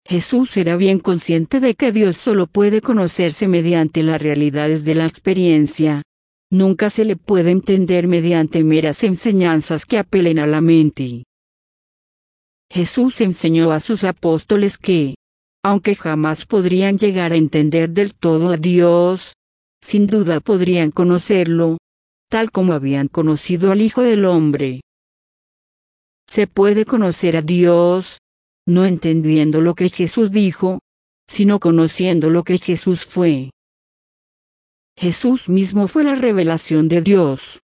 Jesús era bien consciente de que Dios solo puede conocerse mediante las realidades de la experiencia. Nunca se le puede entender mediante meras enseñanzas que apelen a la mente. Jesús enseñó a sus apóstoles que, aunque jamás podrían llegar a entender del todo a Dios, sin duda podrían conocerlo, tal como habían conocido al Hijo del Hombre. Se puede conocer a Dios, no entendiendo lo que Jesús dijo, sino conociendo lo que Jesús fue. Jesús mismo fue la revelación de Dios.